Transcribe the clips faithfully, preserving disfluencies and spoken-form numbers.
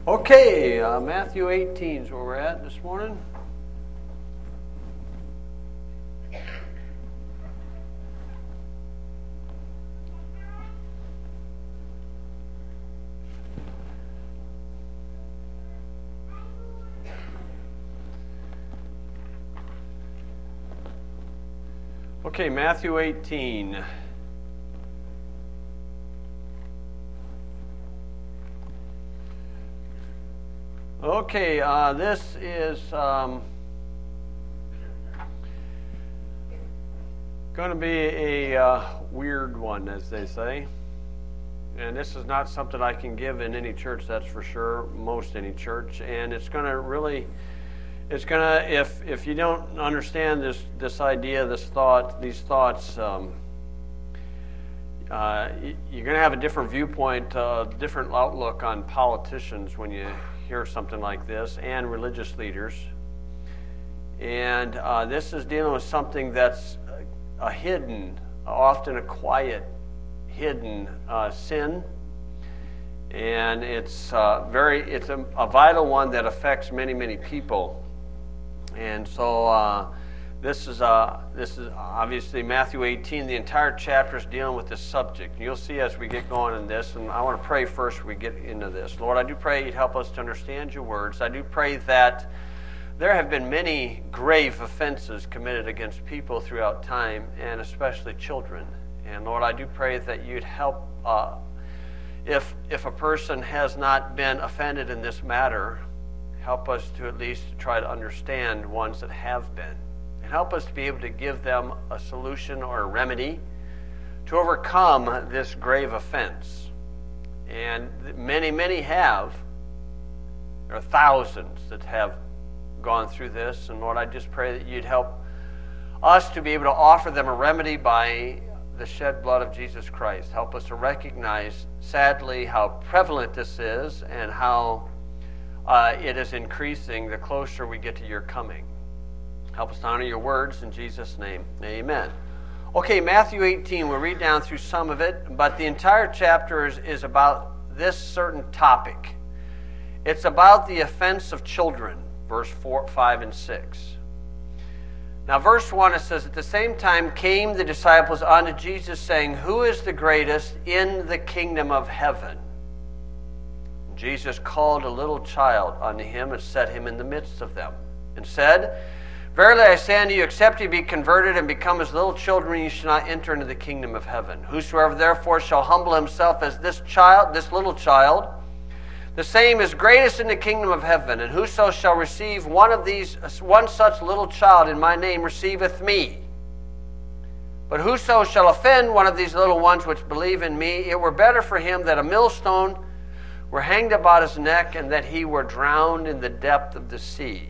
Okay, uh, Matthew eighteen is where we're at this morning. Okay, Matthew eighteen. Okay, uh, this is um, going to be a uh, weird one, as they say. And this is not something I can give in any church, that's for sure, most any church. And it's going to really, it's going to, if if you don't understand this this idea, this thought, these thoughts, um, uh, you're going to have a different viewpoint, uh, different outlook on politicians when you hear something like this, and religious leaders. And uh, this is dealing with something that's a, a hidden, often a quiet, hidden uh, sin. And it's uh, very, it's a, a vital one that affects many, many people. And so uh, this is uh, this is obviously Matthew eighteen. The entire chapter is dealing with this subject. You'll see as we get going in this, and I want to pray first before we get into this. Lord, I do pray you'd help us to understand your words. I do pray that there have been many grave offenses committed against people throughout time, and especially children. And Lord, I do pray that you'd help, uh, if if a person has not been offended in this matter, help us to at least try to understand ones that have been. And help us to be able to give them a solution or a remedy to overcome this grave offense. And many, many have. There are thousands that have gone through this. And Lord, I just pray that you'd help us to be able to offer them a remedy by the shed blood of Jesus Christ. Help us to recognize, sadly, how prevalent this is and how uh, it is increasing the closer we get to your coming. Help us to honor your words in Jesus' name. Amen. Okay, Matthew eighteen, we'll read down through some of it, but the entire chapter is, is about this certain topic. It's about the offense of children, verse four, five, and six. Now, verse one, it says, "At the same time came the disciples unto Jesus, saying, Who is the greatest in the kingdom of heaven? Jesus called a little child unto him and set him in the midst of them, and said, Verily I say unto you, except ye be converted and become as little children, ye shall not enter into the kingdom of heaven. Whosoever therefore shall humble himself as this child, this little child, the same is greatest in the kingdom of heaven. And whoso shall receive one of these, one such little child in my name, receiveth me. But whoso shall offend one of these little ones which believe in me, it were better for him that a millstone were hanged about his neck, and that he were drowned in the depth of the sea.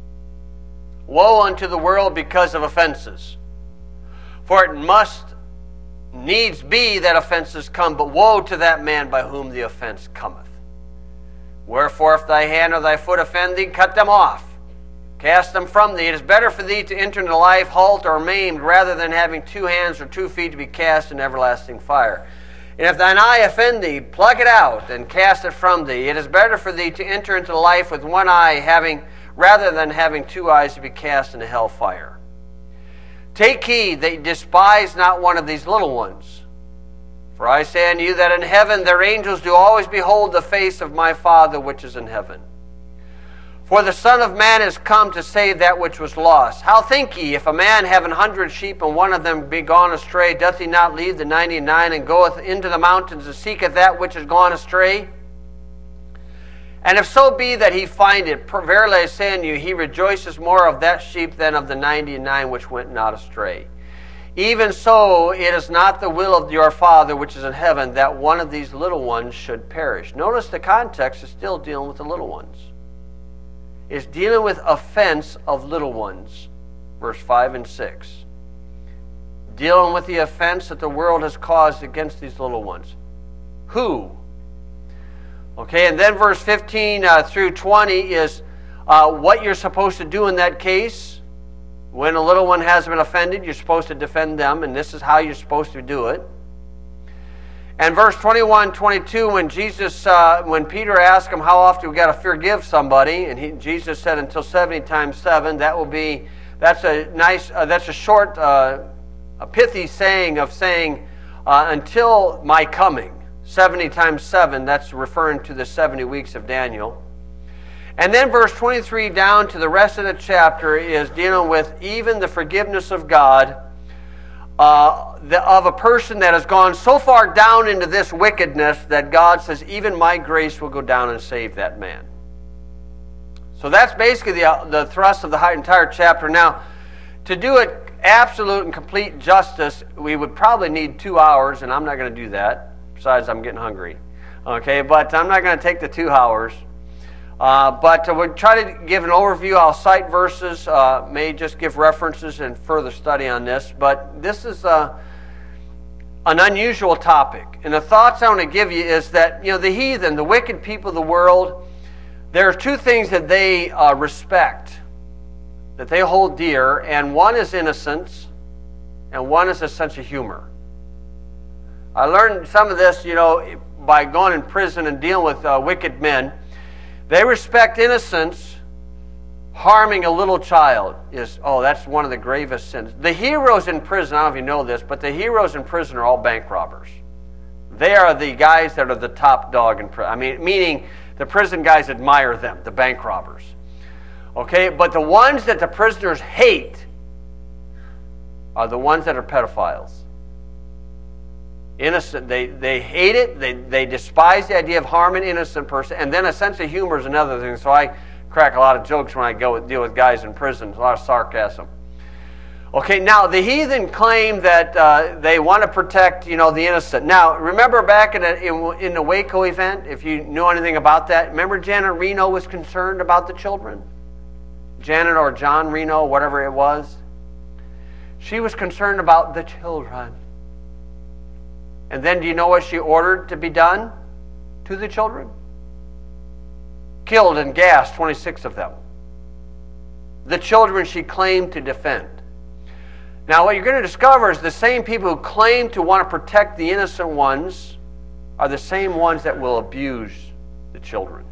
Woe unto the world because of offenses! For it must needs be that offenses come, but woe to that man by whom the offense cometh. Wherefore, if thy hand or thy foot offend thee, cut them off. Cast them from thee. It is better for thee to enter into life halt or maimed, rather than having two hands or two feet to be cast in everlasting fire. And if thine eye offend thee, pluck it out and cast it from thee. It is better for thee to enter into life with one eye, having rather than having two eyes to be cast into hell fire. Take heed that ye despise not one of these little ones. For I say unto you that in heaven their angels do always behold the face of my Father which is in heaven. For the Son of Man is come to save that which was lost. How think ye, if a man have an hundred sheep, and one of them be gone astray, doth he not leave the ninety-nine, and goeth into the mountains, and seeketh that which is gone astray? And if so be that he find it, verily I say unto you, he rejoices more of that sheep than of the ninety-nine which went not astray. Even so, it is not the will of your Father which is in heaven that one of these little ones should perish." Notice the context is still dealing with the little ones. It's dealing with offense of little ones, verse five and six. Dealing with the offense that the world has caused against these little ones. Who? Okay, and then verse fifteen uh, through twenty is uh, what you're supposed to do in that case. When a little one has been offended, you're supposed to defend them, and this is how you're supposed to do it. And verse twenty-one, twenty-two, when Jesus, uh, when Peter asked him how often we got to forgive somebody, and he, Jesus said until seventy times seven, that will be, that's a nice, uh, that's a short, uh, a pithy saying of saying, uh, until my coming. seventy times seven, that's referring to the seventy weeks of Daniel. And then verse twenty-three down to the rest of the chapter is dealing with even the forgiveness of God, Uh, the, of a person that has gone so far down into this wickedness that God says, even my grace will go down and save that man. So that's basically the, uh, the thrust of the entire chapter. Now, to do it absolute and complete justice, we would probably need two hours, and I'm not going to do that. Besides, I'm getting hungry. Okay, but I'm not going to take the two hours. Uh, but uh, we'll try to give an overview. I'll cite verses, uh, may just give references and further study on this. But this is uh, an unusual topic. And the thoughts I want to give you is that, you know, the heathen, the wicked people of the world, there are two things that they uh, respect, that they hold dear. And one is innocence, and one is a sense of humor. I learned some of this, you know, by going in prison and dealing with uh, wicked men. They respect innocence. Harming a little child is, oh, that's one of the gravest sins. The heroes in prison, I don't know if you know this, but the heroes in prison are all bank robbers. They are the guys that are the top dog in prison. I mean, meaning the prison guys admire them, the bank robbers. Okay, but the ones that the prisoners hate are the ones that are pedophiles. Innocent, they, they hate it, they, they despise the idea of harming an innocent person, and then a sense of humor is another thing. So I crack a lot of jokes when I go deal with guys in prison, a lot of sarcasm. Okay, now the heathen claim that uh, they want to protect, you know, the innocent. Now, remember back in, a, in, in the Waco event, if you knew anything about that, remember Janet Reno was concerned about the children? Janet or John Reno, whatever it was. She was concerned about the children. And then do you know what she ordered to be done to the children? Killed and gassed twenty-six of them. The children she claimed to defend. Now what you're going to discover is the same people who claim to want to protect the innocent ones are the same ones that will abuse the children.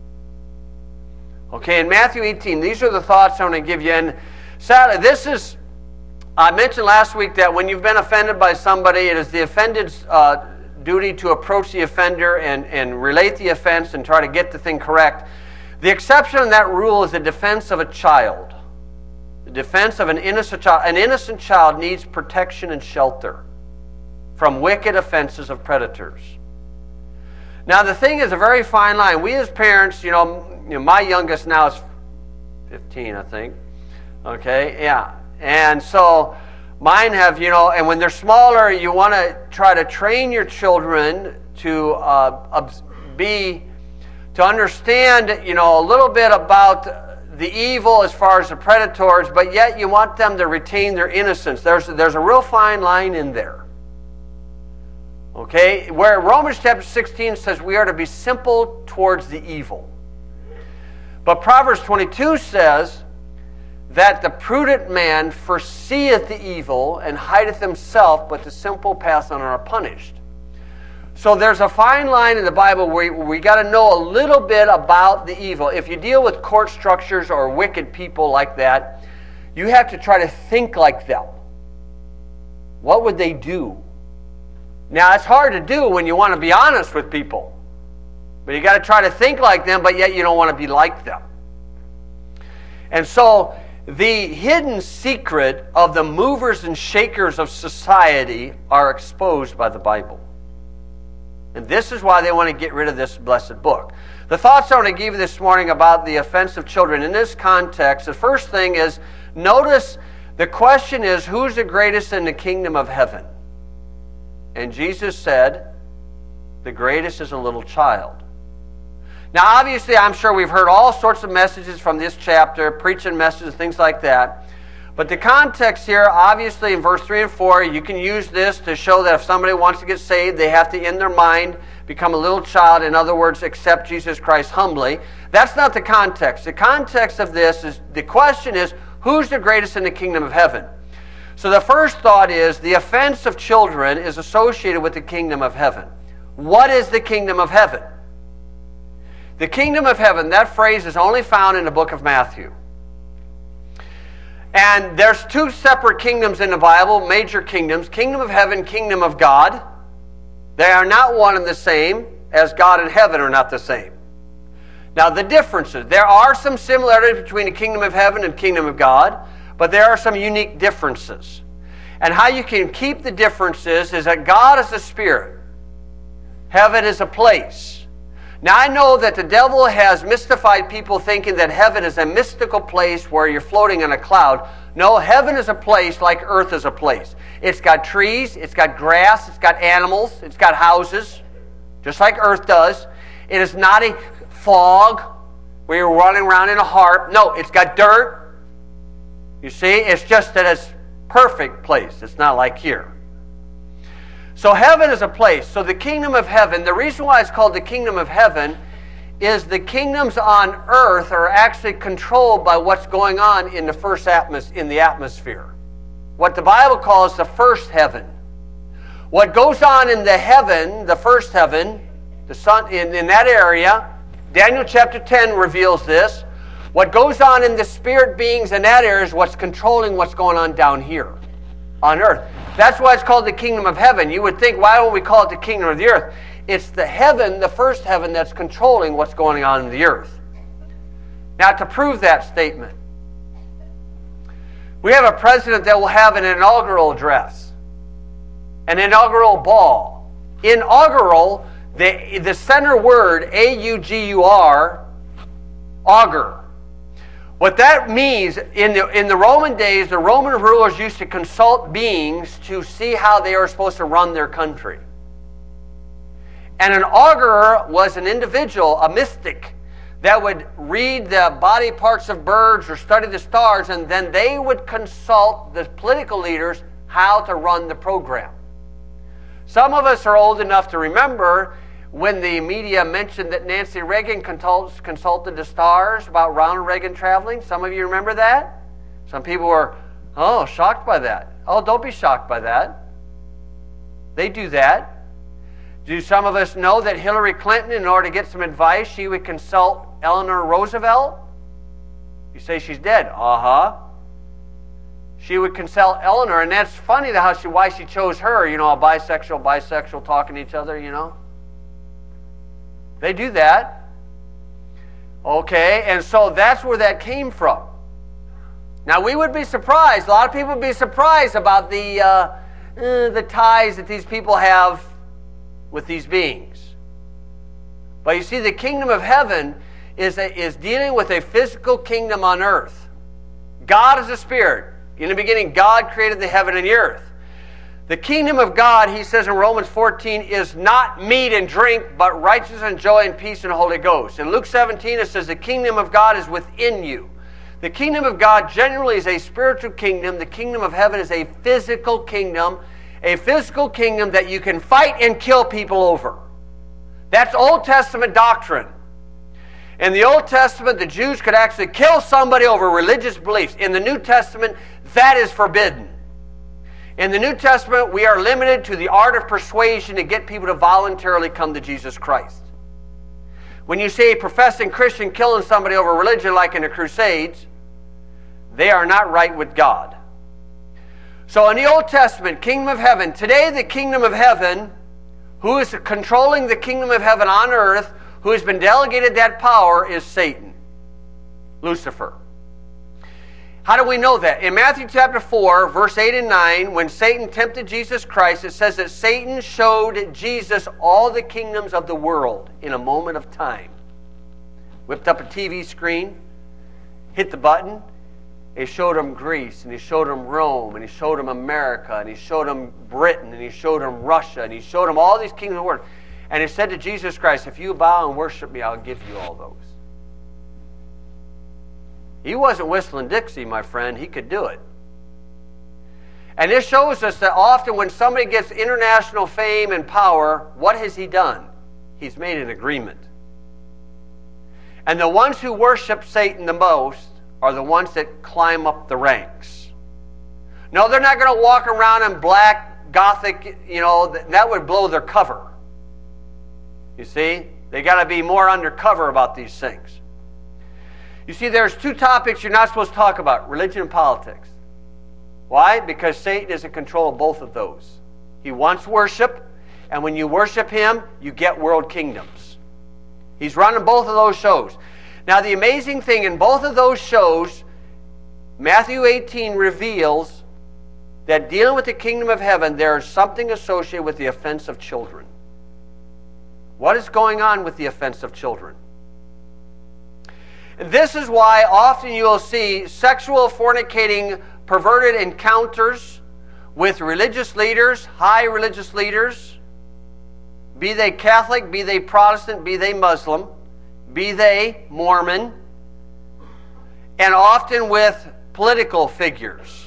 Okay, in Matthew eighteen, these are the thoughts I want to give you. And sadly, this is... I mentioned last week that when you've been offended by somebody, it is the offended's uh, duty to approach the offender and, and relate the offense and try to get the thing correct. The exception in that rule is the defense of a child. The defense of an innocent child. An innocent child needs protection and shelter from wicked offenses of predators. Now the thing is a very fine line. We as parents, you know, you know my youngest now is fifteen, I think. Okay, yeah. And so mine have, you know, and when they're smaller, you want to try to train your children to uh, be, to understand, you know, a little bit about the evil as far as the predators, but yet you want them to retain their innocence. There's, there's a real fine line in there. Okay? Where Romans chapter sixteen says we are to be simple towards the evil. But Proverbs twenty-two says that the prudent man foreseeth the evil and hideth himself, but the simple pass on and are punished. So there's a fine line in the Bible where we, we got to know a little bit about the evil. If you deal with court structures or wicked people like that, you have to try to think like them. What would they do? Now, it's hard to do when you want to be honest with people. But you got to try to think like them, but yet you don't want to be like them. And so the hidden secret of the movers and shakers of society are exposed by the Bible. And this is why they want to get rid of this blessed book. The thoughts I want to give you this morning about the offense of children in this context, the first thing is, notice the question is, who's the greatest in the kingdom of heaven? And Jesus said, the greatest is a little child. Now, obviously, I'm sure we've heard all sorts of messages from this chapter, preaching messages, things like that. But the context here, obviously, in verse three and four, you can use this to show that if somebody wants to get saved, they have to, in their mind, become a little child. In other words, accept Jesus Christ humbly. That's not the context. The context of this is, the question is, who's the greatest in the kingdom of heaven? So the first thought is, the offense of children is associated with the kingdom of heaven. What is the kingdom of heaven? The kingdom of heaven, that phrase is only found in the book of Matthew. And there's two separate kingdoms in the Bible, major kingdoms, kingdom of heaven, kingdom of God. They are not one and the same, as God and heaven are not the same. Now the differences, there are some similarities between the kingdom of heaven and kingdom of God, but there are some unique differences. And how you can keep the differences is that God is a spirit. Heaven is a place. Now I know that the devil has mystified people thinking that heaven is a mystical place where you're floating on a cloud. No, heaven is a place like earth is a place. It's got trees, it's got grass, it's got animals, it's got houses, just like earth does. It is not a fog where you're running around in a harp. No, it's got dirt. You see, it's just that it's a perfect place. It's not like here. So heaven is a place. So the kingdom of heaven, the reason why it's called the kingdom of heaven is the kingdoms on earth are actually controlled by what's going on in the first atmos- in the atmosphere. What the Bible calls the first heaven. What goes on in the heaven, the first heaven, the sun in, in that area, Daniel chapter ten reveals this. What goes on in the spirit beings in that area is what's controlling what's going on down here on earth. That's why it's called the kingdom of heaven. You would think, why don't we call it the kingdom of the earth? It's the heaven, the first heaven, that's controlling what's going on in the earth. Now, to prove that statement, we have a president that will have an inaugural address, an inaugural ball. Inaugural, the, the center word, A U G U R, augur. What that means, in the, in the Roman days, the Roman rulers used to consult beings to see how they were supposed to run their country. And an augurer was an individual, a mystic, that would read the body parts of birds or study the stars, and then they would consult the political leaders how to run the program. Some of us are old enough to remember when the media mentioned that Nancy Reagan consult, consulted the stars about Ronald Reagan traveling. Some of you remember that? Some people were, oh, shocked by that. Oh, don't be shocked by that. They do that. Do some of us know that Hillary Clinton, in order to get some advice, she would consult Eleanor Roosevelt? You say she's dead. Uh-huh. She would consult Eleanor, and that's funny how she, why she chose her, you know, a bisexual, bisexual talking to each other, you know. They do that. Okay, and so that's where that came from. Now, we would be surprised. A lot of people would be surprised about the, uh, uh, the ties that these people have with these beings. But you see, the kingdom of heaven is, a, is dealing with a physical kingdom on earth. God is a spirit. In the beginning, God created the heaven and the earth. The kingdom of God, he says in Romans fourteen, is not meat and drink, but righteousness and joy and peace in the Holy Ghost. In Luke seventeen, it says the kingdom of God is within you. The kingdom of God generally is a spiritual kingdom. The kingdom of heaven is a physical kingdom. A physical kingdom that you can fight and kill people over. That's Old Testament doctrine. In the Old Testament, the Jews could actually kill somebody over religious beliefs. In the New Testament, that is forbidden. In the New Testament, we are limited to the art of persuasion to get people to voluntarily come to Jesus Christ. When you see a professing Christian killing somebody over religion, like in the Crusades, they are not right with God. So in the Old Testament, kingdom of heaven, today the kingdom of heaven, who is controlling the kingdom of heaven on earth, who has been delegated that power, is Satan, Lucifer. How do we know that? In Matthew chapter four, verse eight and nine, when Satan tempted Jesus Christ, it says that Satan showed Jesus all the kingdoms of the world in a moment of time. Whipped up a T V screen, hit the button, he showed him Greece, and he showed him Rome, and he showed him America, and he showed him Britain, and he showed him Russia, and he showed him all these kingdoms of the world. And he said to Jesus Christ, if you bow and worship me, I'll give you all those. He wasn't whistling Dixie, my friend. He could do it. And this shows us that often when somebody gets international fame and power, what has he done? He's made an agreement. And the ones who worship Satan the most are the ones that climb up the ranks. No, they're not going to walk around in black, gothic, you know, that would blow their cover. You see? They got to be more undercover about these things. You see, there's two topics you're not supposed to talk about, religion and politics. Why? Because Satan is in control of both of those. He wants worship, and when you worship him, you get world kingdoms. He's running both of those shows. Now, the amazing thing in both of those shows, Matthew eighteen reveals that dealing with the kingdom of heaven, there is something associated with the offense of children. What is going on with the offense of children? And this is why often you will see sexual fornicating, perverted encounters with religious leaders, high religious leaders, be they Catholic, be they Protestant, be they Muslim, be they Mormon, and often with political figures.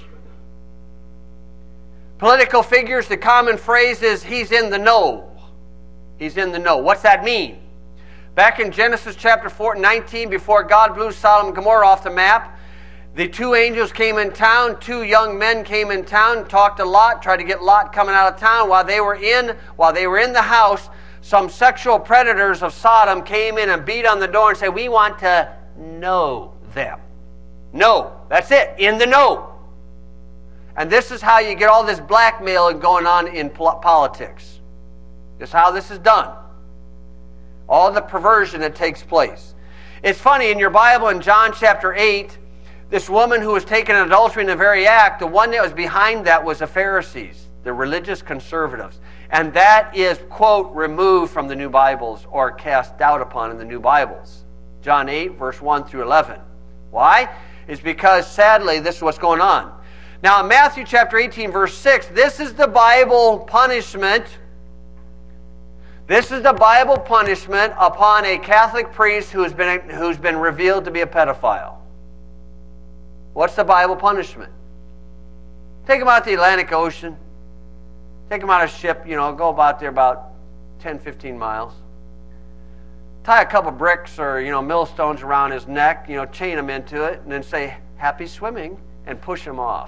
Political figures, the common phrase is, he's in the know. He's in the know. What's that mean? Back in Genesis chapter four, nineteen, before God blew Sodom and Gomorrah off the map, the two angels came in town, two young men came in town, talked to Lot, tried to get Lot coming out of town. While they were in, while they were in the house, some sexual predators of Sodom came in and beat on the door and said, we want to know them. Know. That's it. In the know. And this is how you get all this blackmail going on in politics. This is how this is done. All the perversion that takes place. It's funny, in your Bible in John chapter eight, this woman who was taken in adultery in the very act, the one that was behind that was the Pharisees, the religious conservatives. And that is, quote, removed from the New Bibles or cast doubt upon in the New Bibles. John eight, verse one through eleven. Why? It's because, sadly, this is what's going on. Now, in Matthew chapter eighteen, verse six, this is the Bible punishment. This is the Bible punishment upon a Catholic priest who's been, who's been revealed to be a pedophile. What's the Bible punishment? Take him out to the Atlantic Ocean. Take him out of a ship, you know, go about there about ten, fifteen miles. Tie a couple bricks or, you know, millstones around his neck, you know, chain him into it, and then say, happy swimming, and push him off.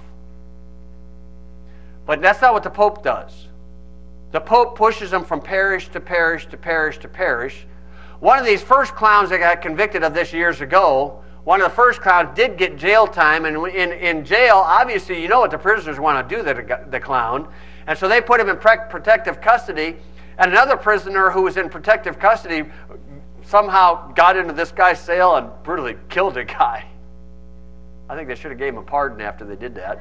But that's not what the Pope does. The Pope pushes them from parish to parish to parish to parish. One of these first clowns that got convicted of this years ago, one of the first clowns did get jail time, and in, in jail, obviously, you know what the prisoners want to do to the, the clown, and so they put him in protective custody, and another prisoner who was in protective custody somehow got into this guy's cell and brutally killed the guy. I think they should have gave him a pardon after they did that.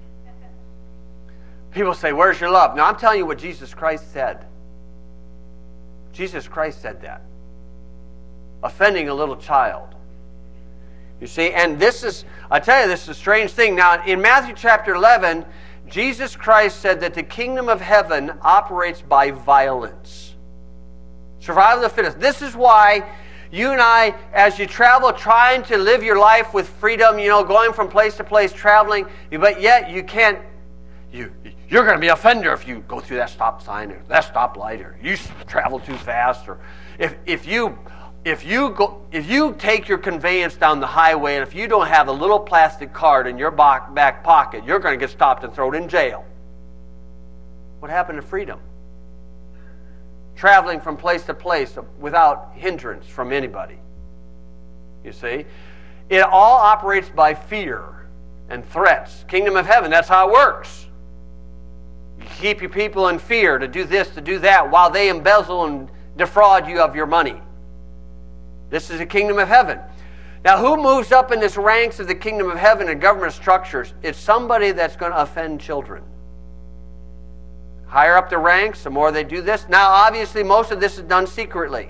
People say, where's your love? Now, I'm telling you what Jesus Christ said. Jesus Christ said that. Offending a little child. You see, and this is, I tell you, this is a strange thing. Now, in Matthew chapter eleven, Jesus Christ said that the kingdom of heaven operates by violence. Survival of the fittest. This is why you and I, as you travel, trying to live your life with freedom, you know, going from place to place, traveling, but yet you can't, you, you're going to be an offender if you go through that stop sign or that stop light, or you travel too fast, or if, if you if you go if you take your conveyance down the highway and if you don't have a little plastic card in your back pocket, you're going to get stopped and thrown in jail. What happened to freedom? Traveling from place to place without hindrance from anybody. You see? It all operates by fear and threats. Kingdom of heaven, that's how it works. You keep your people in fear to do this, to do that, while they embezzle and defraud you of your money. This is the kingdom of heaven. Now, who moves up in this ranks of the kingdom of heaven and government structures? It's somebody that's going to offend children. Higher up the ranks, the more they do this. Now, obviously, most of this is done secretly.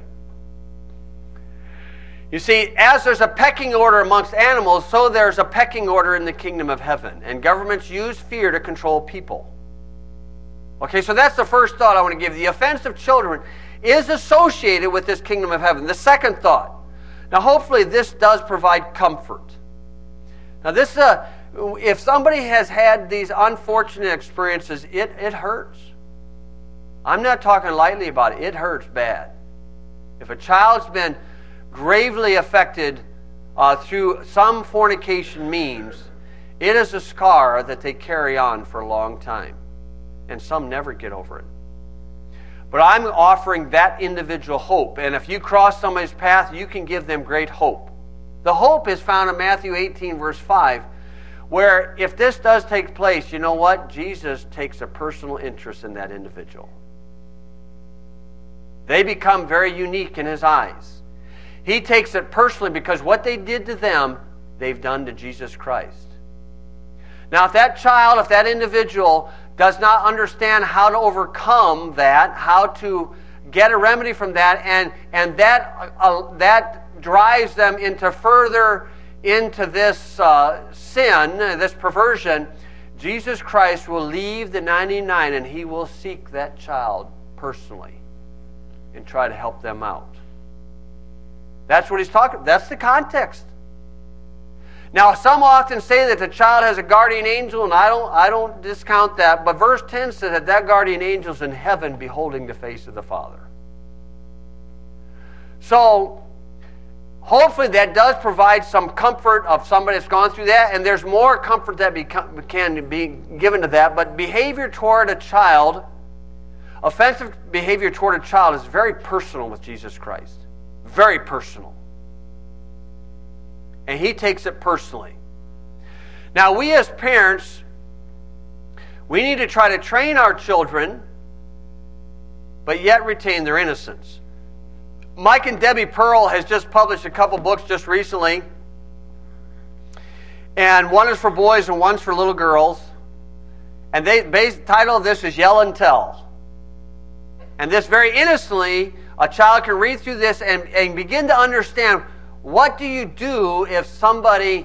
You see, as there's a pecking order amongst animals, so there's a pecking order in the kingdom of heaven. And governments use fear to control people. Okay, so that's the first thought I want to give. The offense of children is associated with this kingdom of heaven. The second thought. Now, hopefully, this does provide comfort. Now, this, uh, if somebody has had these unfortunate experiences, it, it hurts. I'm not talking lightly about it. It hurts bad. If a child's been gravely affected uh, through some fornication means, it is a scar that they carry on for a long time. And some never get over it. But I'm offering that individual hope. And if you cross somebody's path, you can give them great hope. The hope is found in Matthew eighteen, verse five, where if this does take place, you know what? Jesus takes a personal interest in that individual. They become very unique in his eyes. He takes it personally because what they did to them, they've done to Jesus Christ. Now, if that child, if that individual does not understand how to overcome that, how to get a remedy from that, and, and that, uh, that drives them into further into this uh, sin, this perversion, Jesus Christ will leave the ninety-nine and he will seek that child personally and try to help them out. That's what he's talking. That's the context. Now, some often say that the child has a guardian angel, and I don't, I don't discount that. But verse ten says that that guardian angel is in heaven, beholding the face of the Father. So, hopefully, that does provide some comfort of somebody that's gone through that, and there's more comfort that become, can be given to that. But behavior toward a child, offensive behavior toward a child, is very personal with Jesus Christ. Very personal. And he takes it personally. Now, we as parents, we need to try to train our children, but yet retain their innocence. Mike and Debbie Pearl has just published a couple books just recently. And one is for boys and one's for little girls. And they, the title of this is Yell and Tell. And this very innocently, a child can read through this and, and begin to understand, what do you do if somebody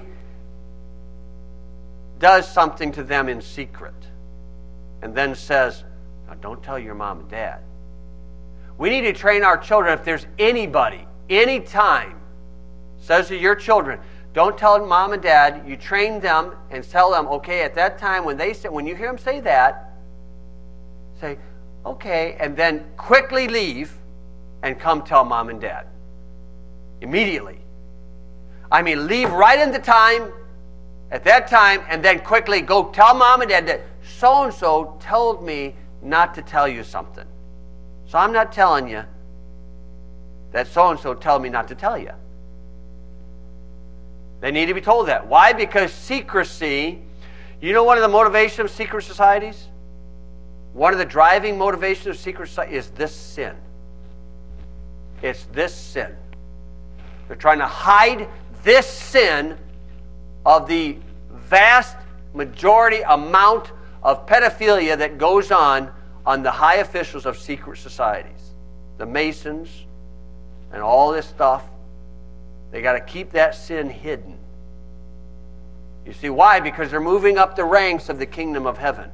does something to them in secret and then says, now don't tell your mom and dad. We need to train our children. If there's anybody, anytime, says to your children, don't tell mom and dad. You train them and tell them, okay, at that time when they say, when you hear them say that, say, okay, and then quickly leave and come tell mom and dad. Immediately. I mean, leave right in the time, at that time, and then quickly go tell mom and dad that so-and-so told me not to tell you something. So I'm not telling you that so-and-so told me not to tell you. They need to be told that. Why? Because secrecy, you know one of the motivations of secret societies? One of the driving motivations of secret society is this sin. It's this sin. They're trying to hide this sin of the vast majority amount of pedophilia that goes on on the high officials of secret societies. The Masons and all this stuff. They got to keep that sin hidden. You see why? Because they're moving up the ranks of the kingdom of heaven.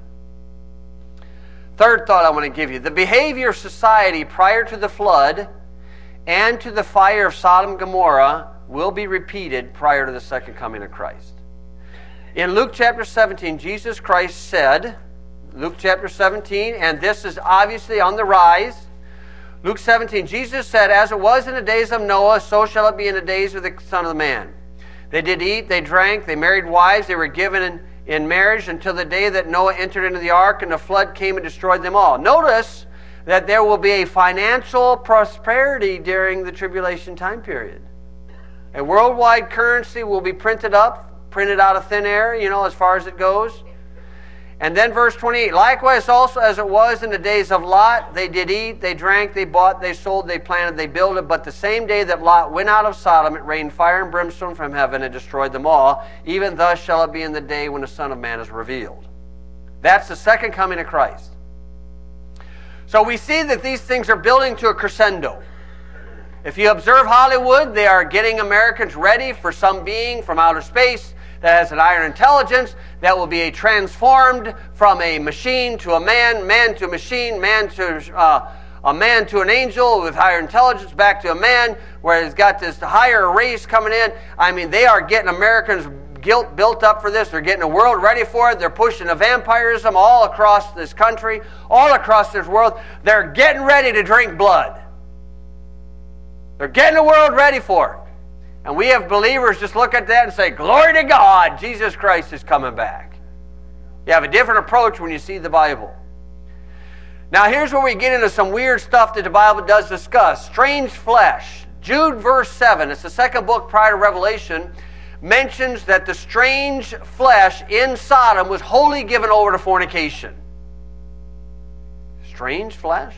Third thought I want to give you. The behavior of society prior to the flood and to the fire of Sodom and Gomorrah will be repeated prior to the second coming of Christ. In Luke chapter seventeen, Jesus Christ said, Luke chapter seventeen, and this is obviously on the rise. Luke seventeen, Jesus said, as it was in the days of Noah, so shall it be in the days of the Son of the Man. They did eat, they drank, they married wives, they were given in, in marriage until the day that Noah entered into the ark and the flood came and destroyed them all. Notice that there will be a financial prosperity during the tribulation time period. A worldwide currency will be printed up, printed out of thin air, you know, as far as it goes. And then verse twenty-eight, likewise also as it was in the days of Lot, they did eat, they drank, they bought, they sold, they planted, they builded. But the same day that Lot went out of Sodom, it rained fire and brimstone from heaven and destroyed them all. Even thus shall it be in the day when the Son of Man is revealed. That's the second coming of Christ. So we see that these things are building to a crescendo. If you observe Hollywood, they are getting Americans ready for some being from outer space that has an iron intelligence that will be a transformed from a machine to a man, man to a machine, man to uh, a man to an angel with higher intelligence, back to a man, where he's got this higher race coming in. I mean, they are getting Americans guilt built up for this. They're getting the world ready for it. They're pushing the vampirism all across this country, all across this world. They're getting ready to drink blood. They're getting the world ready for it. And we have believers just look at that and say, glory to God, Jesus Christ is coming back. You have a different approach when you see the Bible. Now here's where we get into some weird stuff that the Bible does discuss. Strange flesh. Jude verse seven, it's the second book prior to Revelation, mentions that the strange flesh in Sodom was wholly given over to fornication. Strange flesh?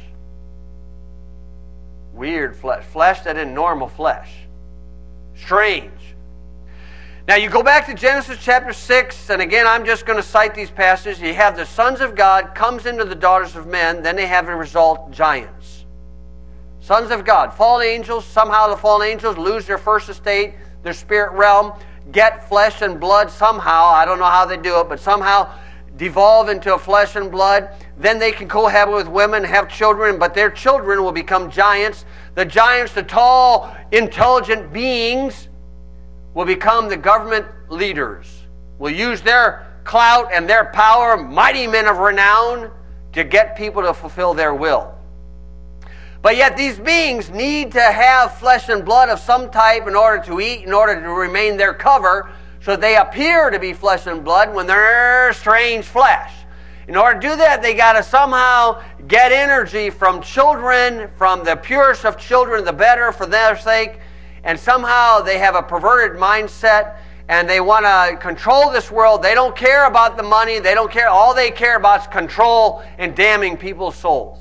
Weird flesh. Flesh that isn't normal flesh. Strange. Now you go back to Genesis chapter six, and again I'm just going to cite these passages. You have the sons of God comes into the daughters of men, then they have a result, giants. Sons of God, fallen angels, somehow the fallen angels lose their first estate, their spirit realm, get flesh and blood somehow, I don't know how they do it, but somehow devolve into a flesh and blood. Then they can cohabit with women, have children, but their children will become giants. The giants, the tall, intelligent beings, will become the government leaders, will use their clout and their power, mighty men of renown, to get people to fulfill their will. But yet these beings need to have flesh and blood of some type in order to eat, in order to remain their cover, so they appear to be flesh and blood when they're strange flesh. In order to do that, they got to somehow get energy from children, from the purest of children, the better for their sake, and somehow they have a perverted mindset, and they want to control this world. They don't care about the money. They don't care. All they care about is control and damning people's souls.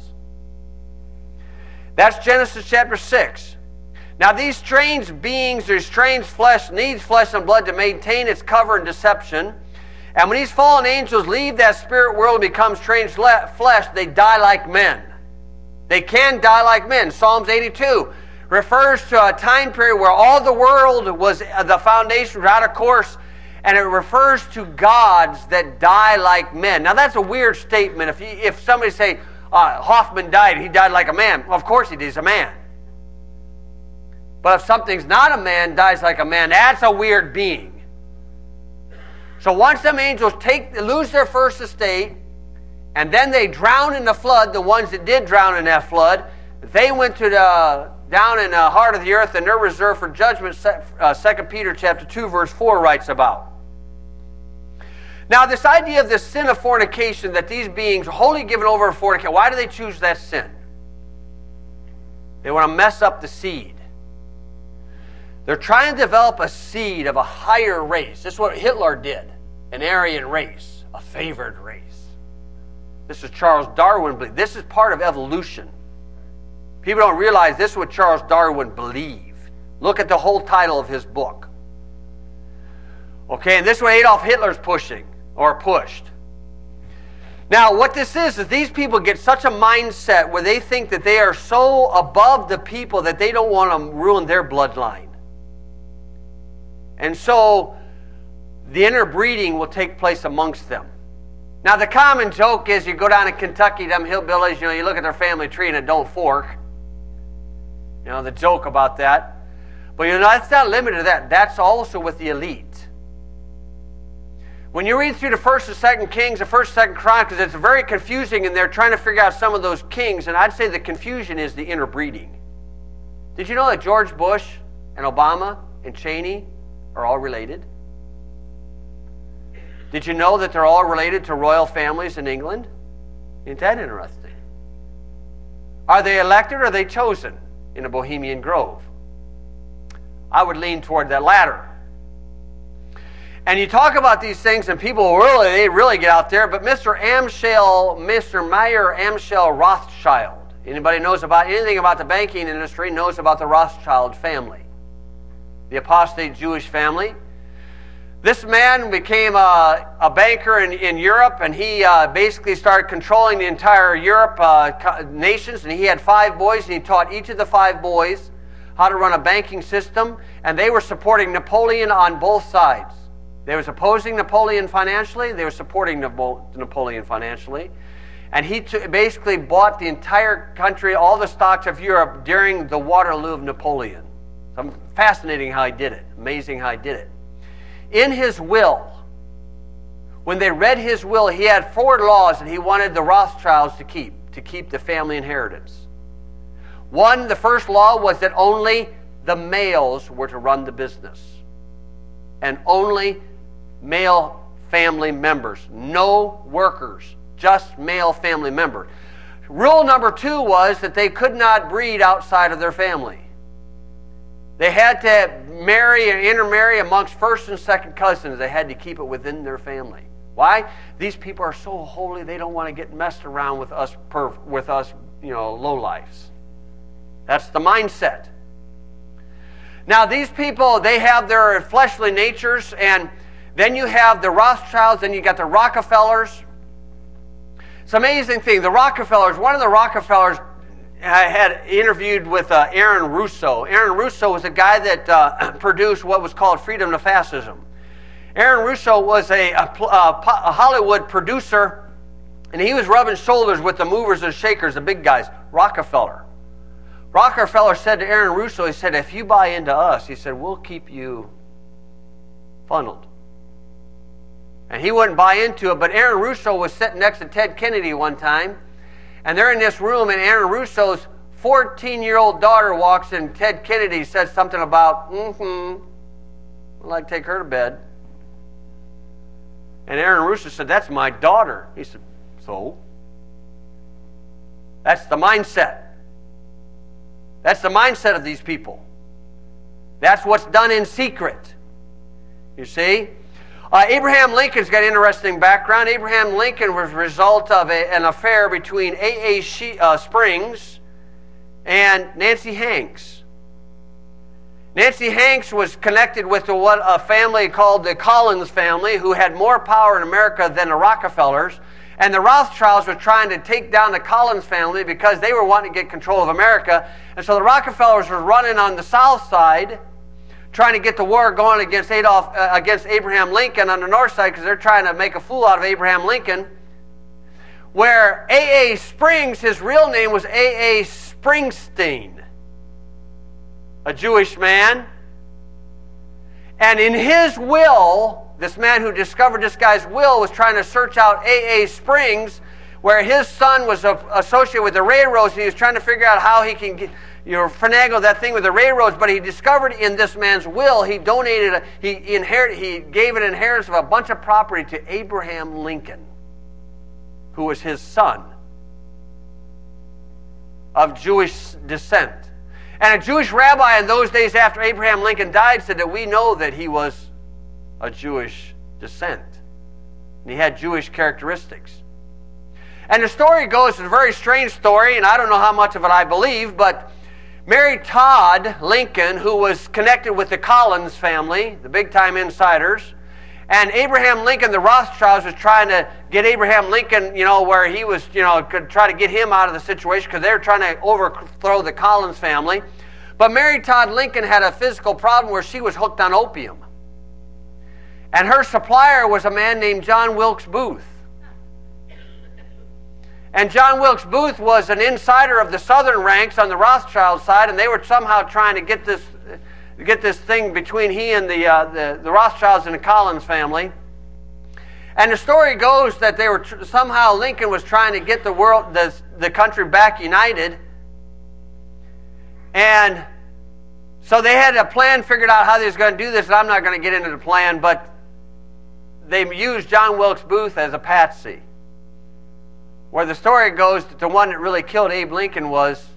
That's Genesis chapter six. Now these strange beings, their strange flesh, needs flesh and blood to maintain its cover and deception. And when these fallen angels leave that spirit world and become strange flesh, they die like men. They can die like men. Psalms eighty-two refers to a time period where all the world was, the foundation was out of course, and it refers to gods that die like men. Now that's a weird statement. If you, if somebody say, uh, Hoffman died, he died like a man. Well, of course he is a man. But if something's not a man, dies like a man, that's a weird being. So once them angels take, lose their first estate, and then they drown in the flood, the ones that did drown in that flood, they went to the down in the heart of the earth, and they're reserved for judgment. Uh, Second Peter chapter two, verse four writes about. Now, this idea of this sin of fornication, that these beings are wholly given over to fornication, why do they choose that sin? They want to mess up the seed. They're trying to develop a seed of a higher race. This is what Hitler did, an Aryan race, a favored race. This is Charles Darwin believed. This is part of evolution. People don't realize this is what Charles Darwin believed. Look at the whole title of his book. Okay, and this is what Adolf Hitler's pushing, or pushed. Now, what this is, is these people get such a mindset where they think that they are so above the people that they don't want to ruin their bloodline. And so, the interbreeding will take place amongst them. Now, the common joke is you go down to Kentucky, them hillbillies, you know, you look at their family tree and it don't fork. You know, the joke about that. But you know, that's not limited to that. That's also with the elite. When you read through the first and second Kings, the first and second Chronicles, it's very confusing, and they're trying to figure out some of those kings, and I'd say the confusion is the interbreeding. Did you know that George Bush and Obama and Cheney are all related? Did you know that they're all related to royal families in England? Isn't that interesting? Are they elected or are they chosen in a Bohemian Grove? I would lean toward that latter. And you talk about these things, and people really, they really get out there. But Mister Amschel, Mister Meyer Amschel Rothschild, anybody knows about anything about the banking industry knows about the Rothschild family, the apostate Jewish family. This man became a, a banker in, in Europe, and he uh, basically started controlling the entire Europe uh, nations. And he had five boys, and he taught each of the five boys how to run a banking system. And they were supporting Napoleon on both sides. They was opposing Napoleon financially. They were supporting Napoleon financially. And he t- basically bought the entire country, all the stocks of Europe during the Waterloo of Napoleon. So fascinating how he did it. Amazing how he did it. In his will, when they read his will, he had four laws that he wanted the Rothschilds to keep, to keep the family inheritance. One, the first law was that only the males were to run the business. And only male family members. No workers, just male family members. Rule number two was that they could not breed outside of their family. They had to marry and intermarry amongst first and second cousins. They had to keep it within their family. Why? These people are so holy, they don't want to get messed around with us, perf- with us, you know, lowlifes. That's the mindset. Now, these people, they have their fleshly natures, and then you have the Rothschilds, and you got the Rockefellers. It's an amazing thing. The Rockefellers, one of the Rockefellers I had interviewed with uh, Aaron Russo. Aaron Russo was a guy that uh, produced what was called Freedom to Fascism. Aaron Russo was a, a, a Hollywood producer, and he was rubbing shoulders with the movers and shakers, the big guys, Rockefeller. Rockefeller said to Aaron Russo, he said, if you buy into us, he said, we'll keep you funneled. And he wouldn't buy into it, but Aaron Russo was sitting next to Ted Kennedy one time, and they're in this room, and Aaron Russo's fourteen-year-old daughter walks in. Ted Kennedy says something about, mm-hmm, I'd like to take her to bed. And Aaron Russo said, that's my daughter. He said, so? That's the mindset. That's the mindset of these people. That's what's done in secret. You see? Uh, Abraham Lincoln's got an interesting background. Abraham Lincoln was a result of a, an affair between A A. She, uh, Springs and Nancy Hanks. Nancy Hanks was connected with what a family called the Collins family, who had more power in America than the Rockefellers. And the Rothschilds were trying to take down the Collins family because they were wanting to get control of America. And so the Rockefellers were running on the south side, trying to get the war going against Adolf, uh, against Abraham Lincoln on the north side, because they're trying to make a fool out of Abraham Lincoln. Where A A. Springs, his real name was A A. Springsteen, a Jewish man. And in his will, this man who discovered this guy's will was trying to search out A A. Springs, where his son was associated with the railroads, and he was trying to figure out how he can get, you know, finagle that thing with the railroads. But he discovered in this man's will, he donated, a, he inherited, he gave an inheritance of a bunch of property to Abraham Lincoln, who was his son of Jewish descent. And a Jewish rabbi in those days after Abraham Lincoln died said that we know that he was a Jewish descent. And he had Jewish characteristics. And the story goes, it's a very strange story, and I don't know how much of it I believe, but Mary Todd Lincoln, who was connected with the Collins family, the big-time insiders, and Abraham Lincoln, the Rothschilds, was trying to get Abraham Lincoln, you know, where he was, you know, could try to get him out of the situation because they were trying to overthrow the Collins family. But Mary Todd Lincoln had a physical problem where she was hooked on opium. And her supplier was a man named John Wilkes Booth. And John Wilkes Booth was an insider of the southern ranks on the Rothschild side, and they were somehow trying to get this get this thing between he and the, uh, the, the Rothschilds and the Collins family. And the story goes that they were tr- somehow Lincoln was trying to get the world, the, the country back united. And so they had a plan figured out how they was going to do this, and I'm not going to get into the plan, but they used John Wilkes Booth as a patsy. Where the story goes that the one that really killed Abe Lincoln was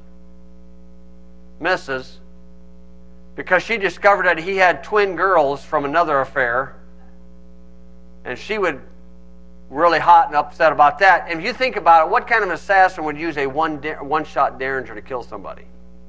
Missus because she discovered that he had twin girls from another affair, and she would really hot and upset about that. And if you think about it, what kind of assassin would use a one one-shot Derringer to kill somebody?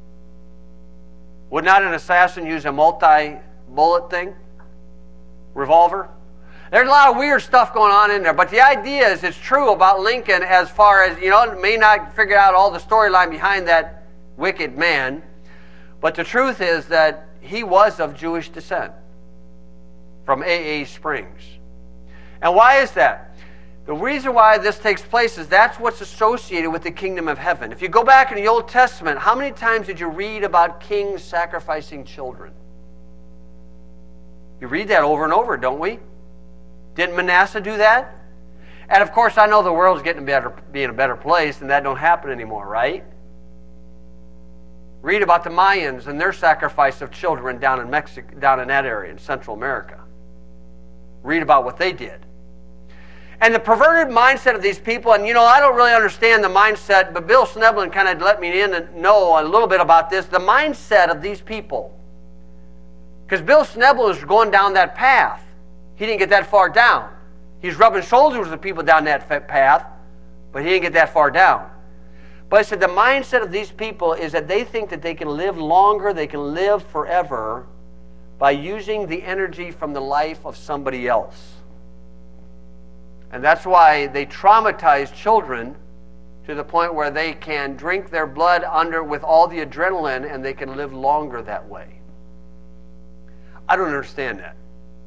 Would not an assassin use a multi-bullet thing? Revolver? There's a lot of weird stuff going on in there, but the idea is it's true about Lincoln as far as, you know, may not figure out all the storyline behind that wicked man, but the truth is that he was of Jewish descent from A A. Springs. And why is that? The reason why this takes place is that's what's associated with the kingdom of heaven. If you go back in the Old Testament, how many times did you read about kings sacrificing children? You read that over and over, don't we? Didn't Manasseh do that? And of course, I know the world's getting better, being a better place, and that don't happen anymore, right? Read about the Mayans and their sacrifice of children down in Mexico, down in that area in Central America. Read about what they did. And the perverted mindset of these people, and you know, I don't really understand the mindset, but Bill Schneblin kind of let me in and know a little bit about this. The mindset of these people. Because Bill Schneblin is going down that path. He didn't get that far down. He's rubbing shoulders with the people down that path, but he didn't get that far down. But I said the mindset of these people is that they think that they can live longer, they can live forever by using the energy from the life of somebody else. And that's why they traumatize children to the point where they can drink their blood under with all the adrenaline and they can live longer that way. I don't understand that.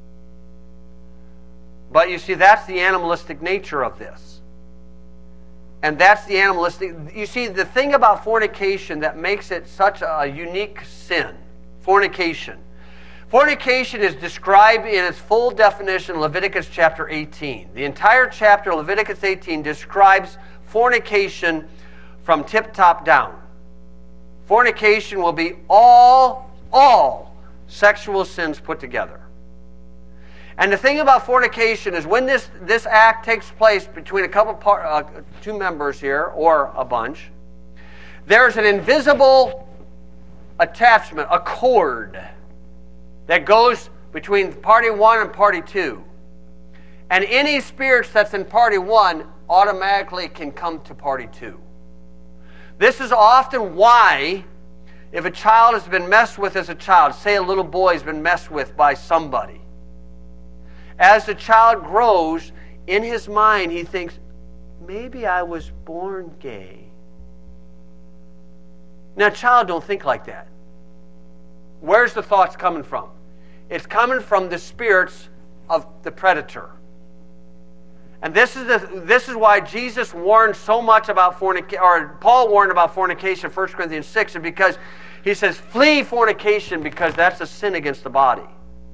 But you see, that's the animalistic nature of this. And that's the animalistic... You see, the thing about fornication that makes it such a unique sin, fornication. Fornication is described in its full definition in Leviticus chapter eighteen. The entire chapter, Leviticus eighteen, describes fornication from tip-top down. Fornication will be all, all sexual sins put together. And the thing about fornication is when this, this act takes place between a couple par, uh, two members here, or a bunch, there's an invisible attachment, a cord, that goes between party one and party two. And any spirits that's in party one automatically can come to party two. This is often why, if a child has been messed with as a child, say a little boy has been messed with by somebody, as the child grows, in his mind he thinks, maybe I was born gay. Now, a child don't think like that. Where's the thoughts coming from? It's coming from the spirits of the predator. And this is the, this is why Jesus warned so much about fornication, or Paul warned about fornication in First Corinthians six, and because he says, flee fornication, because that's a sin against the body.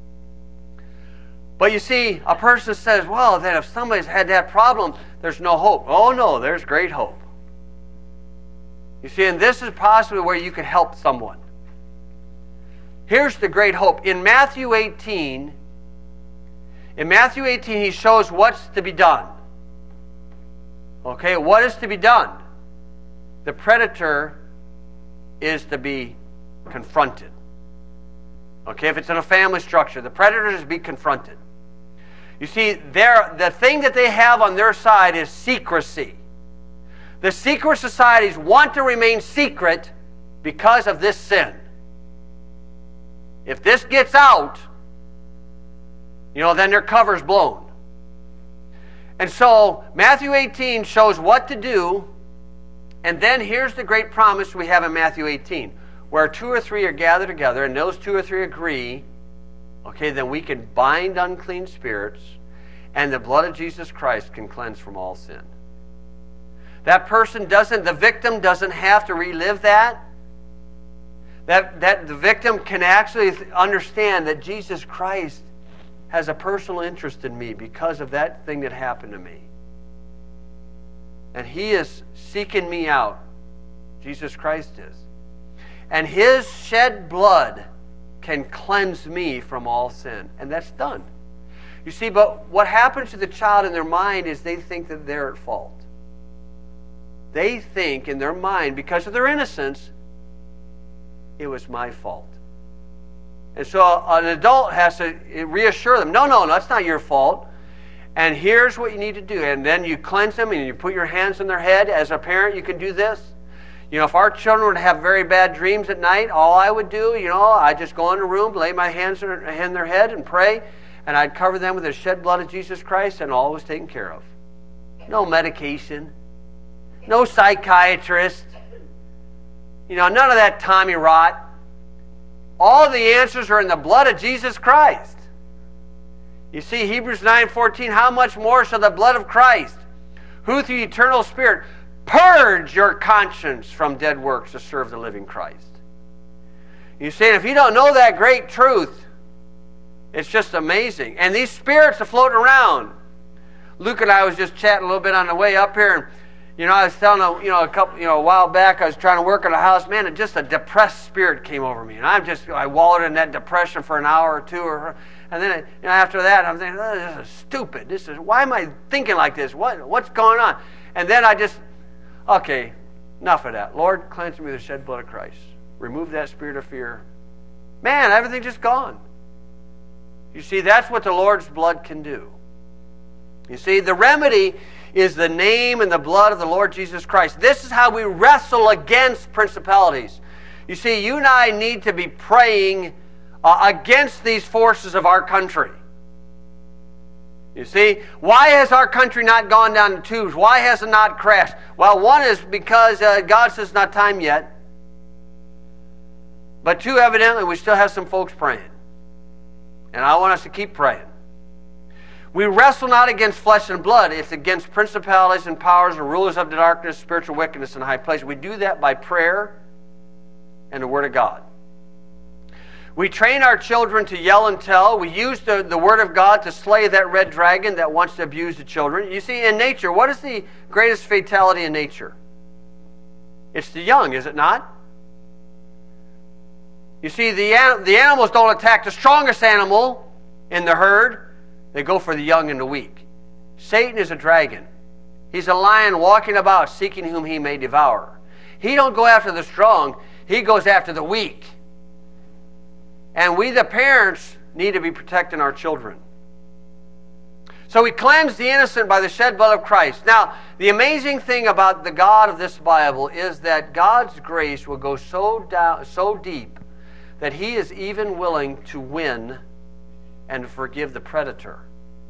But you see, a person says, well, then if somebody's had that problem, there's no hope. Oh no, there's great hope. You see, and this is possibly where you can help someone. Here's the great hope. In Matthew eighteen, in Matthew eighteen, he shows what's to be done. Okay, what is to be done? The predator is to be confronted. Okay, if it's in a family structure, the predator is to be confronted. You see, the thing that they have on their side is secrecy. The secret societies want to remain secret because of this sin. If this gets out, you know, then their cover's blown. And so Matthew eighteen shows what to do, and then here's the great promise we have in Matthew eighteen. Where two or three are gathered together, and those two or three agree, okay, then we can bind unclean spirits, and the blood of Jesus Christ can cleanse from all sin. That person doesn't, the victim doesn't have to relive that. That, that the victim can actually understand that Jesus Christ has a personal interest in me because of that thing that happened to me. And He is seeking me out. Jesus Christ is. And His shed blood can cleanse me from all sin. And that's done. You see, but what happens to the child in their mind is they think that they're at fault. They think in their mind, because of their innocence, it was my fault. And so an adult has to reassure them, no, no, that's not your fault. And here's what you need to do. And then you cleanse them and you put your hands on their head. As a parent, you can do this. You know, if our children would have very bad dreams at night, all I would do, you know, I'd just go in the room, lay my hands on their head and pray, and I'd cover them with the shed blood of Jesus Christ, and all was taken care of. No medication. No psychiatrist. You know, none of that Tommy rot. All the answers are in the blood of Jesus Christ. You see, Hebrews nine fourteen, how much more shall the blood of Christ, who through the eternal Spirit purge your conscience from dead works to serve the living Christ. You see, if you don't know that great truth, it's just amazing. And these spirits are floating around. Luke and I was just chatting a little bit on the way up here, and You know, I was telling a, you know a couple, you know, a while back, I was trying to work in a house. Man, it just a depressed spirit came over me, and I'm just, I wallowed in that depression for an hour or two, or, and then, you know, after that, I'm thinking, oh, this is stupid. This is, why am I thinking like this? What, what's going on? And then I just, okay, enough of that. Lord, cleanse me with the shed blood of Christ. Remove that spirit of fear. Man, everything's just gone. You see, that's what the Lord's blood can do. You see, the remedy is the name and the blood of the Lord Jesus Christ. This is how we wrestle against principalities. You see, you and I need to be praying uh, against these forces of our country. You see, why has our country not gone down the tubes? Why has it not crashed? Well, one is because uh, God says it's not time yet. But two, evidently, we still have some folks praying. And I want us to keep praying. We wrestle not against flesh and blood. It's against principalities and powers and rulers of the darkness, spiritual wickedness in high places. We do that by prayer and the Word of God. We train our children to yell and tell. We use the, the Word of God to slay that red dragon that wants to abuse the children. You see, in nature, what is the greatest fatality in nature? It's the young, is it not? You see, the, the animals don't attack the strongest animal in the herd. They go for the young and the weak. Satan is a dragon. He's a lion walking about, seeking whom he may devour. He don't go after the strong. He goes after the weak. And we, the parents, need to be protecting our children. So we cleanse the innocent by the shed blood of Christ. Now, the amazing thing about the God of this Bible is that God's grace will go so down, so deep that He is even willing to win and forgive the predator.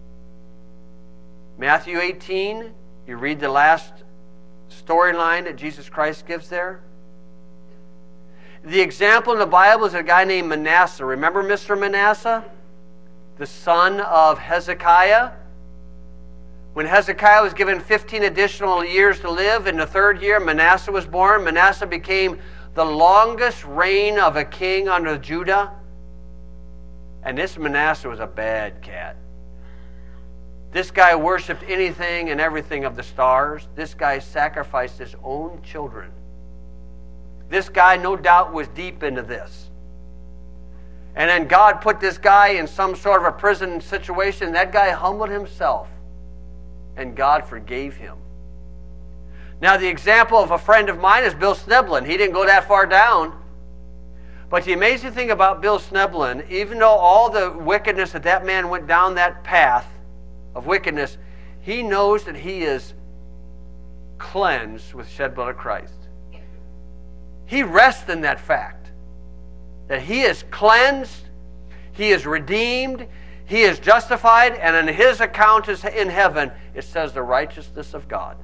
Matthew eighteen, you read the last storyline that Jesus Christ gives there. The example in the Bible is a guy named Manasseh. Remember Mister Manasseh? The son of Hezekiah. When Hezekiah was given fifteen additional years to live, in the third year Manasseh was born. Manasseh became the longest reign of a king under Judah. And this Manasseh was a bad cat. This guy worshipped anything and everything of the stars. This guy sacrificed his own children. This guy, no doubt, was deep into this. And then God put this guy in some sort of a prison situation. That guy humbled himself, and God forgave him. Now, the example of a friend of mine is Bill Sneblin. He didn't go that far down. But the amazing thing about Bill Sneblin, even though all the wickedness that that man went down that path of wickedness, he knows that he is cleansed with the shed blood of Christ. He rests in that fact, that he is cleansed, he is redeemed, he is justified, and in his account in heaven, it says the righteousness of God.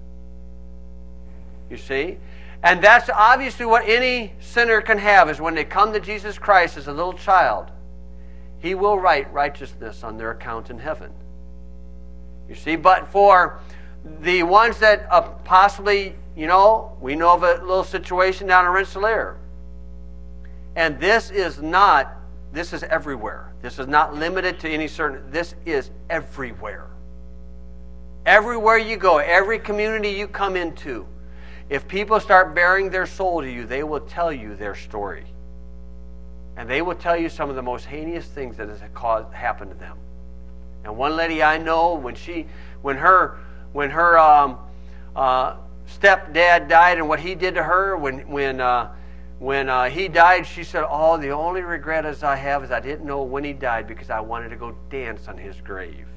You see? And that's obviously what any sinner can have, is when they come to Jesus Christ as a little child, He will write righteousness on their account in heaven. You see, but for the ones that uh, possibly, you know, we know of a little situation down in Rensselaer. And this is not, this is everywhere. This is not limited to any certain, this is everywhere. Everywhere you go, every community you come into, if people start bearing their soul to you, they will tell you their story. And they will tell you some of the most heinous things that has caused, happened to them. And one lady I know, when she, when her, when her um, uh, stepdad died, and what he did to her, when when uh, when uh, he died, she said, "Oh, the only regret as I have is I didn't know when he died because I wanted to go dance on his grave."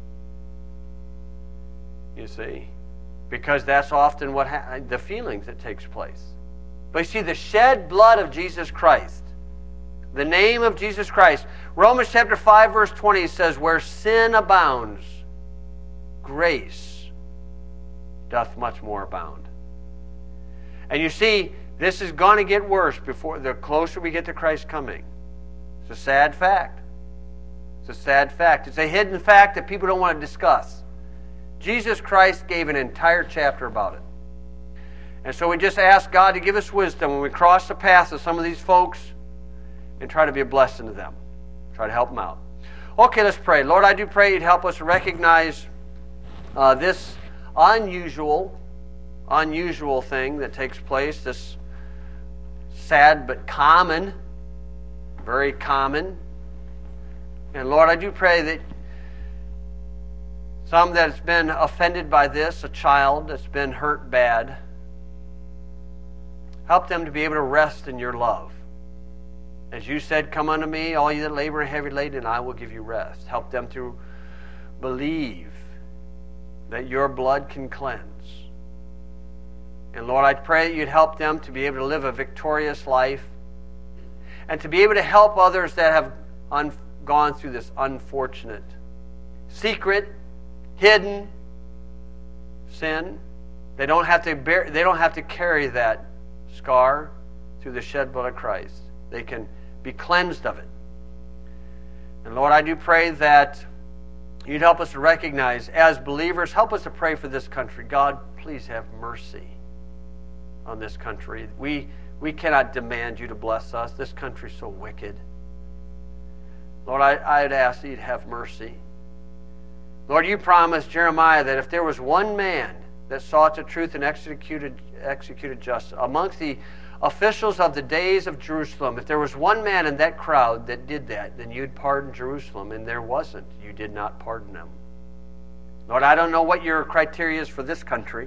You see. Because that's often what ha- the feelings that takes place. But you see, the shed blood of Jesus Christ, the name of Jesus Christ. Romans chapter five, verse twenty says, "Where sin abounds, grace doth much more abound." And you see, this is going to get worse before the closer we get to Christ's coming. It's a sad fact. It's a sad fact. It's a hidden fact that people don't want to discuss. Jesus Christ gave an entire chapter about it. And so we just ask God to give us wisdom when we cross the path of some of these folks and try to be a blessing to them. Try to help them out. Okay, let's pray. Lord, I do pray You'd help us to recognize uh, this unusual unusual thing that takes place, this sad but common, very common. And Lord, I do pray that some that's been offended by this, a child that's been hurt bad, help them to be able to rest in your love. As you said, come unto me, all you that labor and heavy laden, and I will give you rest. Help them to believe that your blood can cleanse. And Lord, I pray that you'd help them to be able to live a victorious life and to be able to help others that have un- gone through this unfortunate, secret, hidden sin. They don't have to bear, they don't have to carry that scar through the shed blood of Christ. They can be cleansed of it. And Lord, I do pray that you'd help us to recognize, as believers, help us to pray for this country. God, please have mercy on this country. We we cannot demand you to bless us. This country's so wicked. Lord, I, I'd ask that you'd have mercy. Lord, you promised Jeremiah that if there was one man that sought the truth and executed executed justice amongst the officials of the days of Jerusalem, if there was one man in that crowd that did that, then you'd pardon Jerusalem, and there wasn't. You did not pardon them. Lord, I don't know what your criteria is for this country,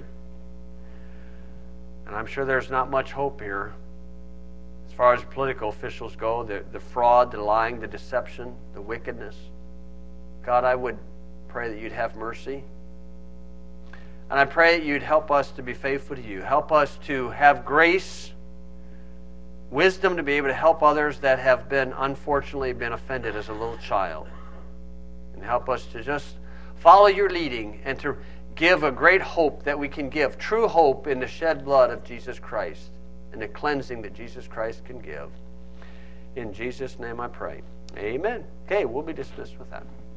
and I'm sure there's not much hope here as far as political officials go, the, the fraud, the lying, the deception, the wickedness. God, I would pray that you'd have mercy. And I pray that you'd help us to be faithful to you. Help us to have grace, wisdom to be able to help others that have been, unfortunately, been offended as a little child. And help us to just follow your leading and to give a great hope that we can give, true hope in the shed blood of Jesus Christ and the cleansing that Jesus Christ can give. In Jesus' name I pray. Amen. Okay, we'll be dismissed with that.